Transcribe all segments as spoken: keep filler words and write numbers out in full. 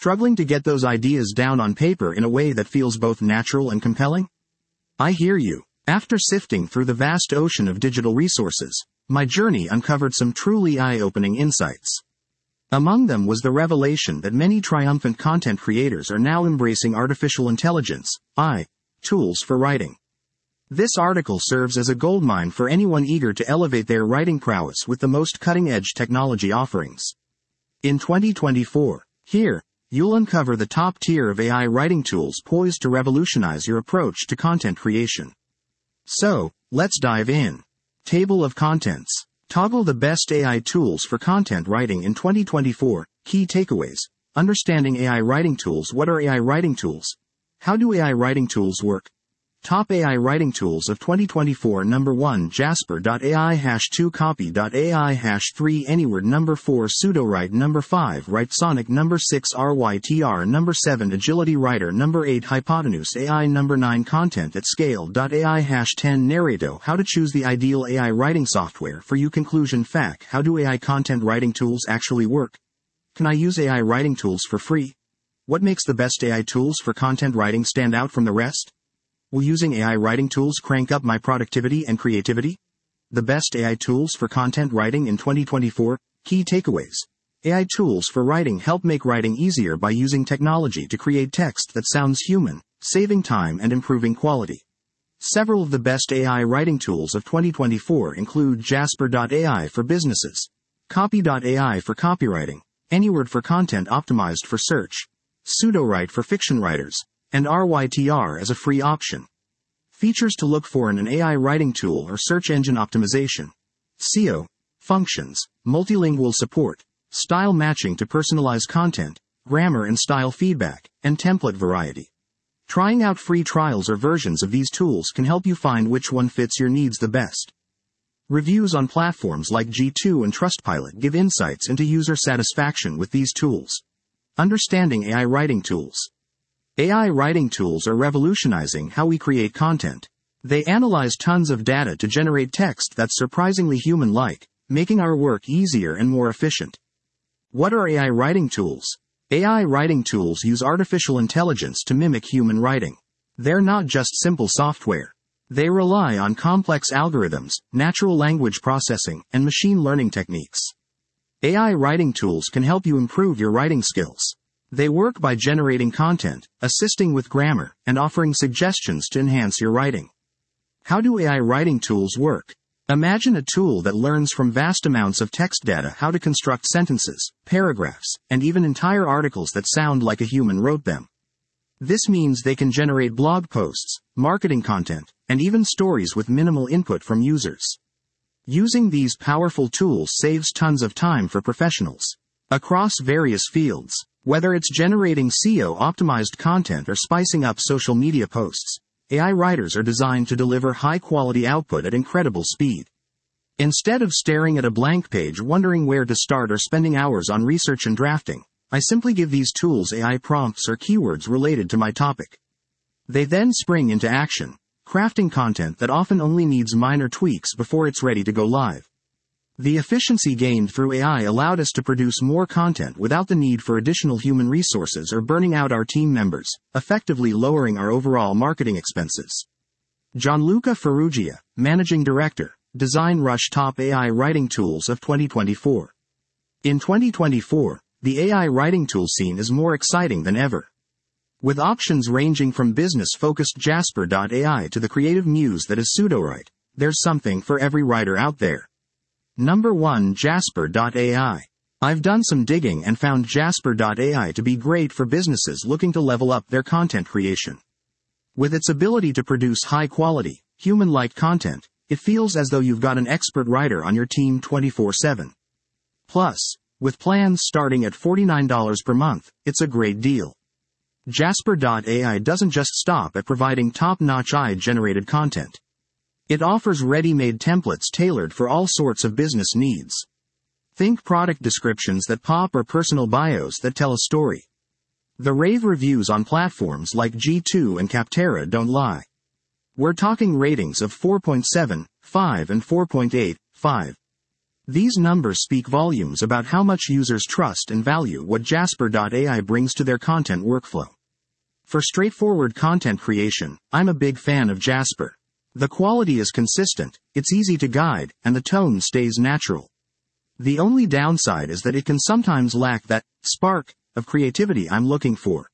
Struggling to get those ideas down on paper in a way that feels both natural and compelling? I hear you. After sifting through the vast ocean of digital resources, my journey uncovered some truly eye-opening insights. Among them was the revelation that many triumphant content creators are now embracing artificial intelligence, A I, tools for writing. This article serves as a goldmine for anyone eager to elevate their writing prowess with the most cutting-edge technology offerings. In twenty twenty-four, here, you'll uncover the top tier of A I writing tools poised to revolutionize your approach to content creation. So, let's dive in. Table of Contents. Toggle the best A I tools for content writing in twenty twenty-four. Key takeaways. Understanding A I writing tools. What are A I writing tools? How do A I writing tools work? Top A I writing tools of twenty twenty-four. Number one. Jasper dot A I. Hash two. Copy dot A I. Hash three. Anyword. Number four. Pseudowrite. Number five. Writesonic. Number six. R Y T R. Number seven. Agility Writer. Number eight. Hypotenuse A I. Number nine. Content at Scale dot A I. Hash ten. Narrato. How to choose the ideal A I writing software for you. Conclusion. Fact. How do A I content writing tools actually work? Can I use A I writing tools for free? What makes the best A I tools for content writing stand out from the rest? Will using A I writing tools crank up my productivity and creativity? The best A I tools for content writing in twenty twenty-four. Key takeaways. A I tools for writing help make writing easier by using technology to create text that sounds human, saving time and improving quality. Several of the best A I writing tools of twenty twenty-four include Jasper dot A I for businesses, Copy dot A I for copywriting, Anyword for content optimized for search, Pseudowrite for fiction writers, and R Y T R as a free option. Features to look for in an A I writing tool are search engine optimization, S E O, functions, multilingual support, style matching to personalize content, grammar and style feedback, and template variety. Trying out free trials or versions of these tools can help you find which one fits your needs the best. Reviews on platforms like G two and Trustpilot give insights into user satisfaction with these tools. Understanding A I writing tools. A I writing tools are revolutionizing how we create content. They analyze tons of data to generate text that's surprisingly human-like, making our work easier and more efficient. What are A I writing tools? A I writing tools use artificial intelligence to mimic human writing. They're not just simple software. They rely on complex algorithms, natural language processing, and machine learning techniques. A I writing tools can help you improve your writing skills. They work by generating content, assisting with grammar, and offering suggestions to enhance your writing. How do A I writing tools work? Imagine a tool that learns from vast amounts of text data how to construct sentences, paragraphs, and even entire articles that sound like a human wrote them. This means they can generate blog posts, marketing content, and even stories with minimal input from users. Using these powerful tools saves tons of time for professionals across various fields. Whether it's generating S E O-optimized content or spicing up social media posts, A I writers are designed to deliver high-quality output at incredible speed. Instead of staring at a blank page wondering where to start or spending hours on research and drafting, I simply give these tools A I prompts or keywords related to my topic. They then spring into action, crafting content that often only needs minor tweaks before it's ready to go live. The efficiency gained through A I allowed us to produce more content without the need for additional human resources or burning out our team members, effectively lowering our overall marketing expenses. Gianluca Ferrugia, Managing Director, DesignRush Top A I Writing Tools of twenty twenty-four. In twenty twenty-four, the A I writing tool scene is more exciting than ever. With options ranging from business-focused Jasper dot A I to the creative muse that is Pseudowrite, there's something for every writer out there. Number one. Jasper dot A I. I've done some digging and found Jasper dot A I to be great for businesses looking to level up their content creation. With its ability to produce high-quality, human-like content, it feels as though you've got an expert writer on your team twenty-four seven. Plus, with plans starting at forty-nine dollars per month, it's a great deal. Jasper dot A I doesn't just stop at providing top-notch A I-generated content. It offers ready-made templates tailored for all sorts of business needs. Think product descriptions that pop or personal bios that tell a story. The rave reviews on platforms like G two and Capterra don't lie. We're talking ratings of four point seven, five and four point eight, five. These numbers speak volumes about how much users trust and value what Jasper dot A I brings to their content workflow. For straightforward content creation, I'm a big fan of Jasper. The quality is consistent, it's easy to guide, and the tone stays natural. The only downside is that it can sometimes lack that spark of creativity I'm looking for.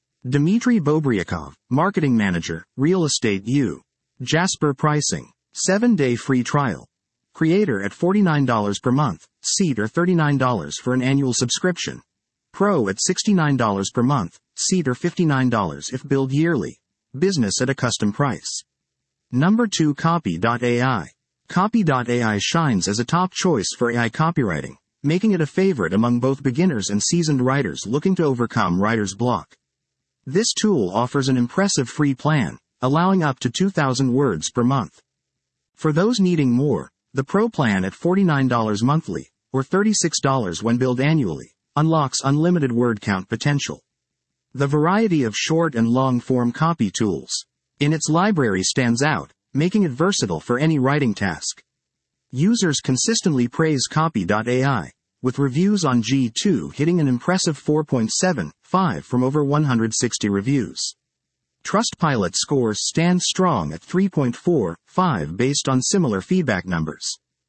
Dmitry Bobryakov, Marketing Manager, Real Estate U. Jasper pricing. seven day free trial. Creator at forty-nine dollars per month, Seat or thirty-nine dollars for an annual subscription. Pro at sixty-nine dollars per month, Seat or fifty-nine dollars if billed yearly. Business at a custom price. Number two. Copy dot A I. Copy dot A I shines as a top choice for A I copywriting, making it a favorite among both beginners and seasoned writers looking to overcome writer's block. This tool offers an impressive free plan, allowing up to two thousand words per month. For those needing more, the Pro plan at forty-nine dollars monthly, or thirty-six dollars when billed annually, unlocks unlimited word count potential. The variety of short and long-form copy tools in its library stands out, making it versatile for any writing task. Users consistently praise Copy dot A I, with reviews on G two hitting an impressive four point seven five from over one hundred sixty reviews. Trustpilot scores stand strong at three point four five based on similar feedback numbers.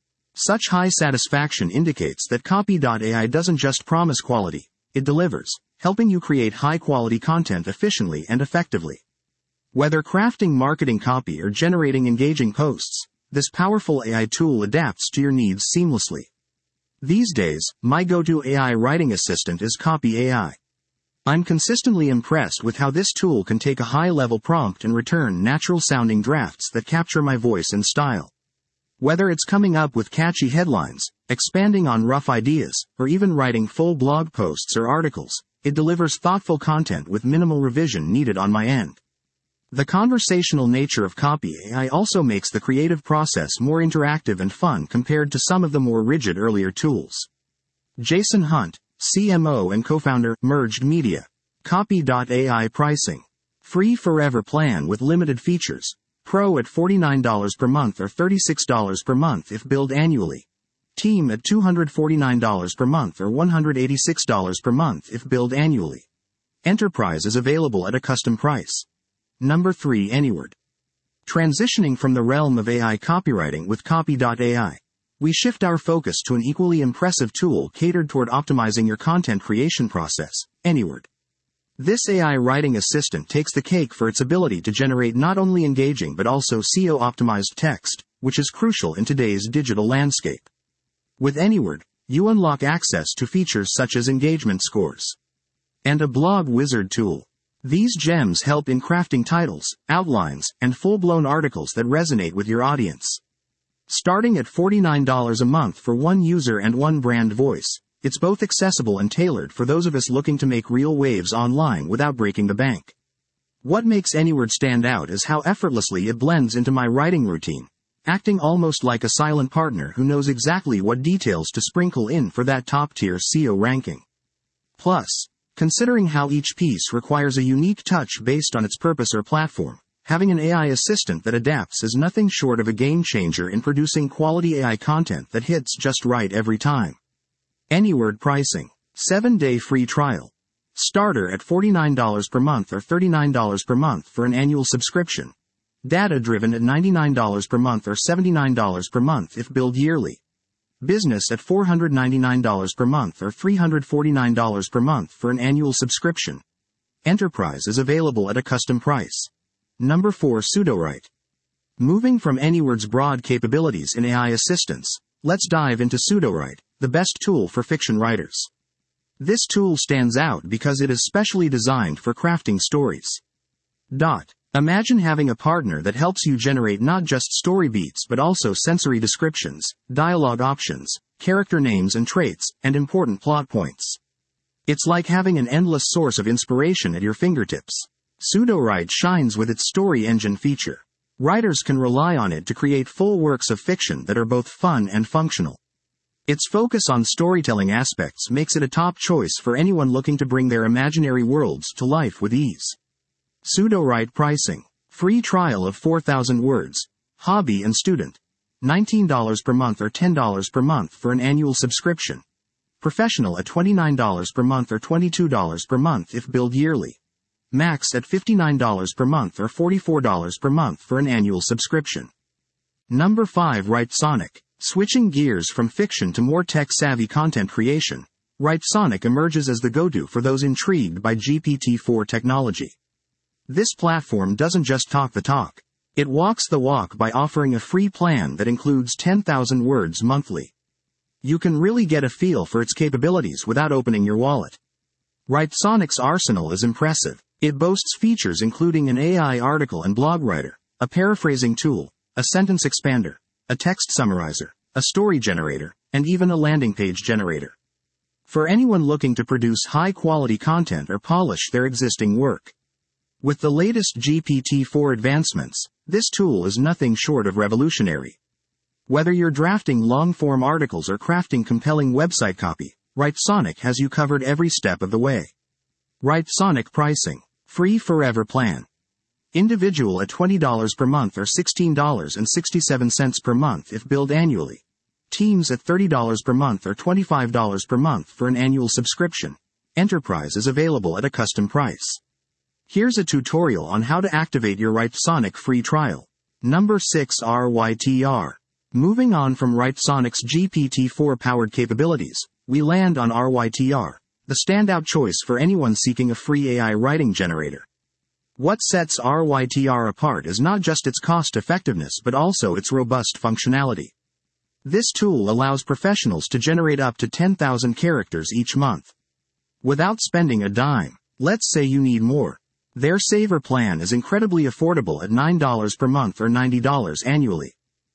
Such high satisfaction indicates that Copy dot A I doesn't just promise quality, it delivers, helping you create high-quality content efficiently and effectively. Whether crafting marketing copy or generating engaging posts, this powerful A I tool adapts to your needs seamlessly. These days, my go-to A I writing assistant is Copy A I. I'm consistently impressed with how this tool can take a high-level prompt and return natural-sounding drafts that capture my voice and style. Whether it's coming up with catchy headlines, expanding on rough ideas, or even writing full blog posts or articles, it delivers thoughtful content with minimal revision needed on my end. The conversational nature of Copy A I also makes the creative process more interactive and fun compared to some of the more rigid earlier tools. Jason Hunt, C M O and co-founder, Merged Media. Copy dot A I pricing. Free forever plan with limited features. Pro at forty-nine dollars per month or thirty-six dollars per month if billed annually. Team at two hundred forty-nine dollars per month or one hundred eighty-six dollars per month if billed annually. Enterprise is available at a custom price. Number three. Anyword. Transitioning from the realm of A I copywriting with Copy dot A I, we shift our focus to an equally impressive tool catered toward optimizing your content creation process, Anyword. This A I writing assistant takes the cake for its ability to generate not only engaging but also S E O-optimized text, which is crucial in today's digital landscape. With Anyword, you unlock access to features such as engagement scores and a blog wizard tool. These gems help in crafting titles, outlines, and full-blown articles that resonate with your audience. Starting at forty-nine dollars a month for one user and one brand voice, it's both accessible and tailored for those of us looking to make real waves online without breaking the bank. What makes Anyword stand out is how effortlessly it blends into my writing routine, acting almost like a silent partner who knows exactly what details to sprinkle in for that top-tier S E O ranking. Plus, considering how each piece requires a unique touch based on its purpose or platform, having an A I assistant that adapts is nothing short of a game-changer in producing quality A I content that hits just right every time. Anyword pricing. seven day free trial. Starter at forty-nine dollars per month or thirty-nine dollars per month for an annual subscription. Data-driven at ninety-nine dollars per month or seventy-nine dollars per month if billed yearly. Business at four hundred ninety-nine dollars per month or three hundred forty-nine dollars per month for an annual subscription. Enterprise is available at a custom price. Number four. Sudowrite. Moving from Anyword's broad capabilities in A I assistance, let's dive into Sudowrite, the best tool for fiction writers. This tool stands out because it is specially designed for crafting stories. Dot. Imagine having a partner that helps you generate not just story beats but also sensory descriptions, dialogue options, character names and traits, and important plot points. It's like having an endless source of inspiration at your fingertips. Sudowrite shines with its story engine feature. Writers can rely on it to create full works of fiction that are both fun and functional. Its focus on storytelling aspects makes it a top choice for anyone looking to bring their imaginary worlds to life with ease. Sudowrite pricing. Free trial of four thousand words. Hobby and student. nineteen dollars per month or ten dollars per month for an annual subscription. Professional at twenty-nine dollars per month or twenty-two dollars per month if billed yearly. Max at fifty-nine dollars per month or forty-four dollars per month for an annual subscription. Number five. Writesonic. Switching gears from fiction to more tech-savvy content creation, Writesonic emerges as the go-to for those intrigued by G P T four technology. This platform doesn't just talk the talk. It walks the walk by offering a free plan that includes ten thousand words monthly. You can really get a feel for its capabilities without opening your wallet. Writesonic's arsenal is impressive. It boasts features including an A I article and blog writer, a paraphrasing tool, a sentence expander, a text summarizer, a story generator, and even a landing page generator. For anyone looking to produce high-quality content or polish their existing work. With the latest G P T four advancements, this tool is nothing short of revolutionary. Whether you're drafting long-form articles or crafting compelling website copy, Writesonic has you covered every step of the way. Writesonic pricing. Free forever plan. Individual at twenty dollars per month or sixteen dollars and sixty-seven cents per month if billed annually. Teams at thirty dollars per month or twenty-five dollars per month for an annual subscription. Enterprise is available at a custom price. Here's a tutorial on how to activate your Writesonic free trial. Number six. R Y T R. Moving on from Writesonic's G P T four powered capabilities, we land on R Y T R, the standout choice for anyone seeking a free A I writing generator. What sets R Y T R apart is not just its cost effectiveness but also its robust functionality. This tool allows professionals to generate up to ten thousand characters each month. Without spending a dime. Let's say you need more. Their saver plan is incredibly affordable at nine dollars per month or ninety dollars annually.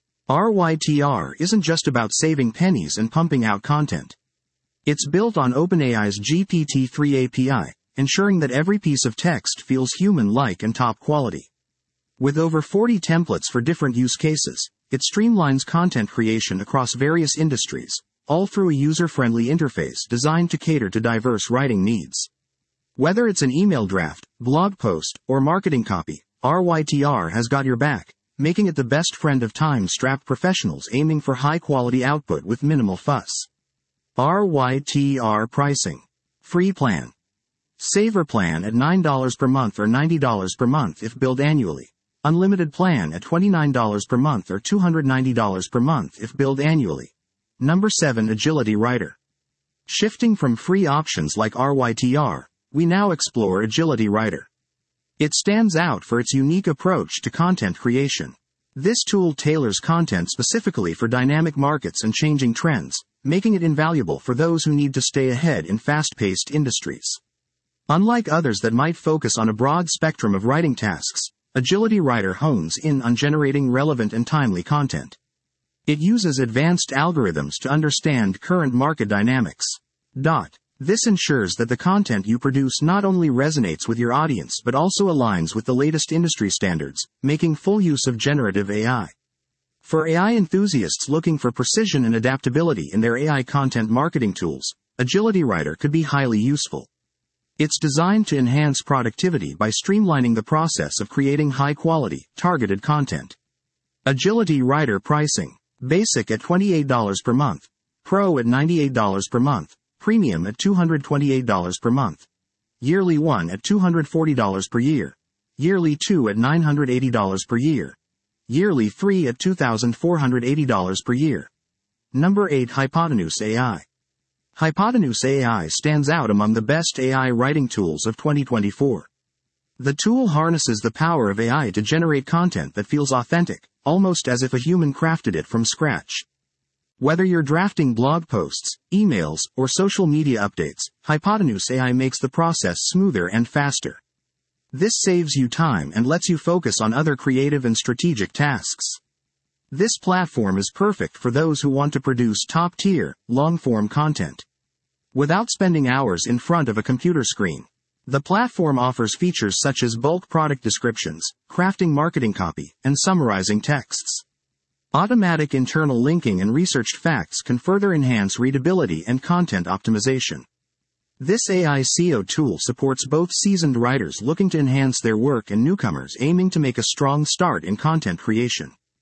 R Y T R isn't just about saving pennies and pumping out content. It's built on OpenAI's G P T three A P I, ensuring that every piece of text feels human-like and top quality. With over forty templates for different use cases, it streamlines content creation across various industries, all through a user-friendly interface designed to cater to diverse writing needs. Whether it's an email draft, blog post, or marketing copy, R Y T R has got your back, making it the best friend of time-strapped professionals aiming for high-quality output with minimal fuss. R Y T R pricing. Free plan. Saver plan at nine dollars per month or ninety dollars per month if billed annually. Unlimited plan at twenty-nine dollars per month or two hundred ninety dollars per month if billed annually. Number seven. Agility Writer. Shifting from free options like R Y T R, we now explore Agility Writer. It stands out for its unique approach to content creation. This tool tailors content specifically for dynamic markets and changing trends, making it invaluable for those who need to stay ahead in fast-paced industries. Unlike others that might focus on a broad spectrum of writing tasks, Agility Writer hones in on generating relevant and timely content. It uses advanced algorithms to understand current market dynamics. Dot. This ensures that the content you produce not only resonates with your audience but also aligns with the latest industry standards, making full use of generative A I. For A I enthusiasts looking for precision and adaptability in their A I content marketing tools, Agility Writer could be highly useful. It's designed to enhance productivity by streamlining the process of creating high-quality, targeted content. Agility Writer pricing. Basic at twenty-eight dollars per month. Pro at ninety-eight dollars per month. Premium at two hundred twenty-eight dollars per month. Yearly one at two hundred forty dollars per year. Yearly two at nine hundred eighty dollars per year. Yearly three at two thousand four hundred eighty dollars per year. Number eight. Hypotenuse A I. Hypotenuse A I stands out among the best A I writing tools of twenty twenty-four. The tool harnesses the power of A I to generate content that feels authentic, almost as if a human crafted it from scratch. Whether you're drafting blog posts, emails, or social media updates, Hypotenuse A I makes the process smoother and faster. This saves you time and lets you focus on other creative and strategic tasks. This platform is perfect for those who want to produce top-tier, long-form content. Without spending hours in front of a computer screen, the platform offers features such as bulk product descriptions, crafting marketing copy, and summarizing texts. Automatic internal linking and researched facts can further enhance readability and content optimization. This A I S E O tool supports both seasoned writers looking to enhance their work and newcomers aiming to make a strong start in content creation.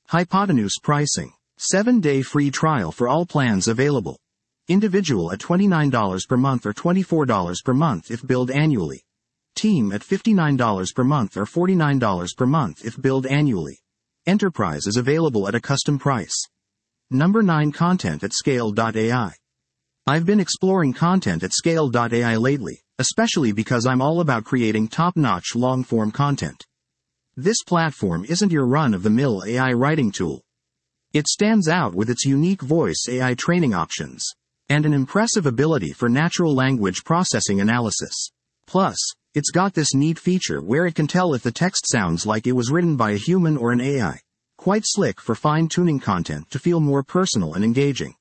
Hypotenuse pricing. seven day free trial for all plans available. Individual at twenty-nine dollars per month or twenty-four dollars per month if billed annually. Team at fifty-nine dollars per month or forty-nine dollars per month if billed annually. Enterprise is available at a custom price. Number nine. Content at Scale dot A I. I've been exploring Content at Scale dot A I lately, especially because I'm all about creating top-notch long-form content. This platform isn't your run-of-the-mill A I writing tool. It stands out with its unique voice A I training options, and an impressive ability for natural language processing analysis. Plus, it's got this neat feature where it can tell if the text sounds like it was written by a human or an A I. Quite slick for fine-tuning content to feel more personal and engaging.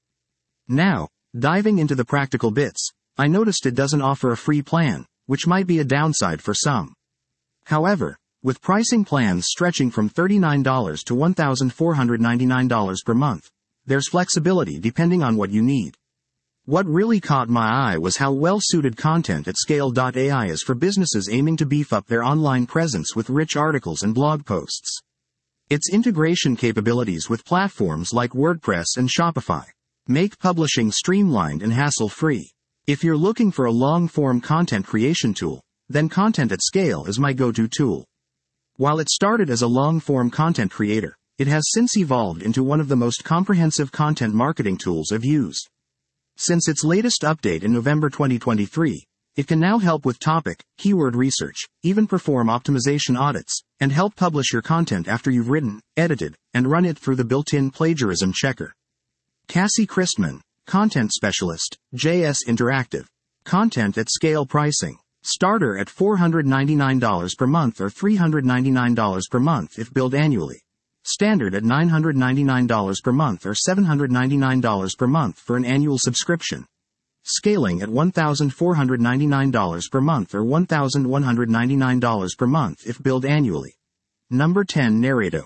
Now, diving into the practical bits, I noticed it doesn't offer a free plan, which might be a downside for some. However, with pricing plans stretching from thirty-nine dollars to one thousand four hundred ninety-nine dollars per month, there's flexibility depending on what you need. What really caught my eye was how well-suited Content at Scale dot A I is for businesses aiming to beef up their online presence with rich articles and blog posts. Its integration capabilities with platforms like WordPress and Shopify make publishing streamlined and hassle-free. If you're looking for a long-form content creation tool, then Content at Scale is my go-to tool. While it started as a long-form content creator, it has since evolved into one of the most comprehensive content marketing tools I've used. Since its latest update in November twenty twenty-three, it can now help with topic, keyword research, even perform optimization audits, and help publish your content after you've written, edited, and run it through the built-in plagiarism checker. Cassie Christman, Content Specialist, J S Interactive. Content at Scale pricing. Starter at four hundred ninety-nine dollars per month or three hundred ninety-nine dollars per month if billed annually. Standard at nine hundred ninety-nine dollars per month or seven hundred ninety-nine dollars per month for an annual subscription. Scaling at one thousand four hundred ninety-nine dollars per month or one thousand one hundred ninety-nine dollars per month if billed annually. Number ten. Narrato.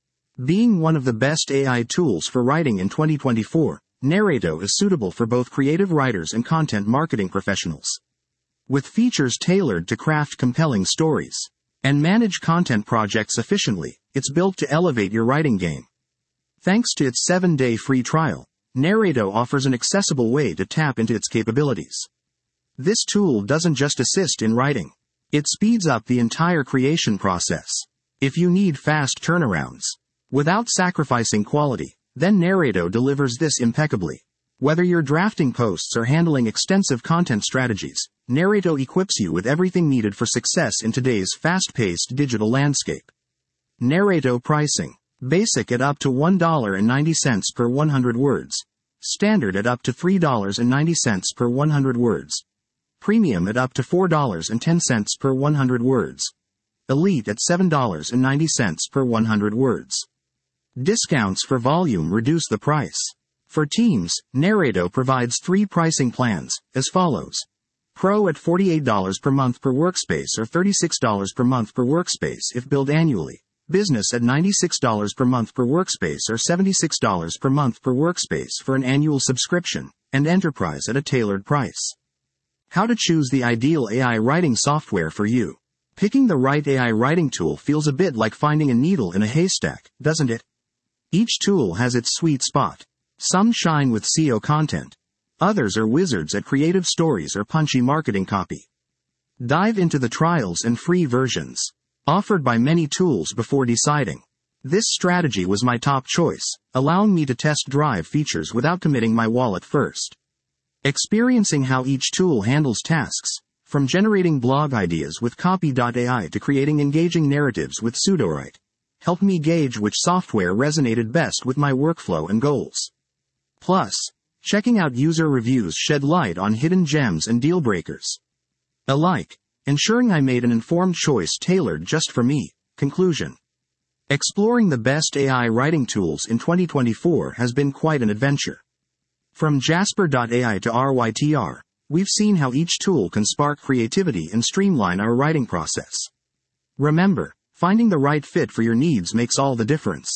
Being one of the best A I tools for writing in twenty twenty-four, Narrato is suitable for both creative writers and content marketing professionals. With features tailored to craft compelling stories and manage content projects efficiently, it's built to elevate your writing game. Thanks to its seven day free trial, Narrato offers an accessible way to tap into its capabilities. This tool doesn't just assist in writing. It speeds up the entire creation process. If you need fast turnarounds, without sacrificing quality, then Narrato delivers this impeccably. Whether you're drafting posts or handling extensive content strategies, Narrato equips you with everything needed for success in today's fast-paced digital landscape. Narrato pricing. Basic at up to one dollar and ninety cents per one hundred words. Standard at up to three dollars and ninety cents per one hundred words. Premium at up to four dollars and ten cents per one hundred words. Elite at seven dollars and ninety cents per one hundred words. Discounts for volume reduce the price. For teams, Narrato provides three pricing plans, as follows. Pro at forty-eight dollars per month per workspace or thirty-six dollars per month per workspace if billed annually. Business at ninety-six dollars per month per workspace or seventy-six dollars per month per workspace for an annual subscription, and Enterprise at a tailored price. How to choose the ideal A I writing software for you. Picking the right A I writing tool feels a bit like finding a needle in a haystack, doesn't it? Each tool has its sweet spot. Some shine with S E O content. Others are wizards at creative stories or punchy marketing copy. Dive into the trials and free versions offered by many tools before deciding. This strategy was my top choice, allowing me to test drive features without committing my wallet first. Experiencing how each tool handles tasks, from generating blog ideas with Copy dot A I to creating engaging narratives with Sudowrite, helped me gauge which software resonated best with my workflow and goals. Plus, checking out user reviews shed light on hidden gems and deal breakers alike, ensuring I made an informed choice tailored just for me. Conclusion. Exploring the best A I writing tools in twenty twenty-four has been quite an adventure. From Jasper dot A I to R Y T R, we've seen how each tool can spark creativity and streamline our writing process. Remember, finding the right fit for your needs makes all the difference.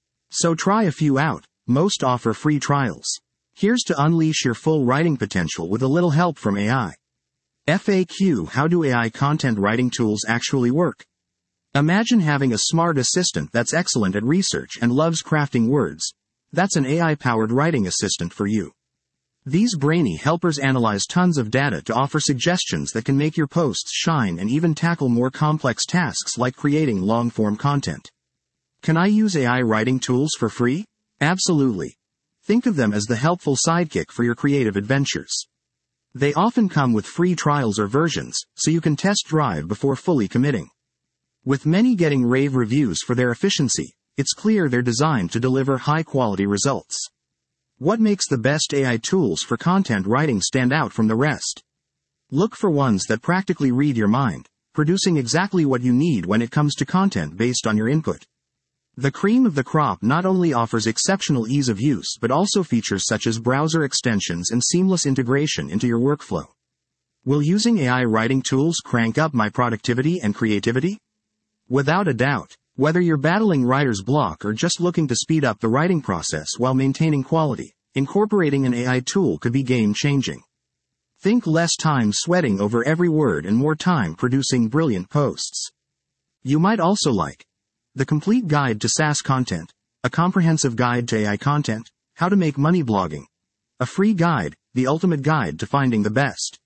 So try a few out. Most offer free trials. Here's to unleash your full writing potential with a little help from A I. F A Q. How do A I content writing tools actually work? Imagine having a smart assistant that's excellent at research and loves crafting words. That's an A I-powered writing assistant for you. These brainy helpers analyze tons of data to offer suggestions that can make your posts shine and even tackle more complex tasks like creating long-form content. Can I use A I writing tools for free? Absolutely. Think of them as the helpful sidekick for your creative adventures. They often come with free trials or versions, so you can test drive before fully committing. With many getting rave reviews for their efficiency, it's clear they're designed to deliver high-quality results. What makes the best A I tools for content writing stand out from the rest? Look for ones that practically read your mind, producing exactly what you need when it comes to content based on your input. The cream of the crop not only offers exceptional ease of use but also features such as browser extensions and seamless integration into your workflow. Will using A I writing tools crank up my productivity and creativity? Without a doubt. Whether you're battling writer's block or just looking to speed up the writing process while maintaining quality, incorporating an A I tool could be game-changing. Think less time sweating over every word and more time producing brilliant posts. You might also like The Complete Guide to SaaS Content, a comprehensive guide to A I content, how to make money blogging, a free guide, the ultimate guide to finding the best.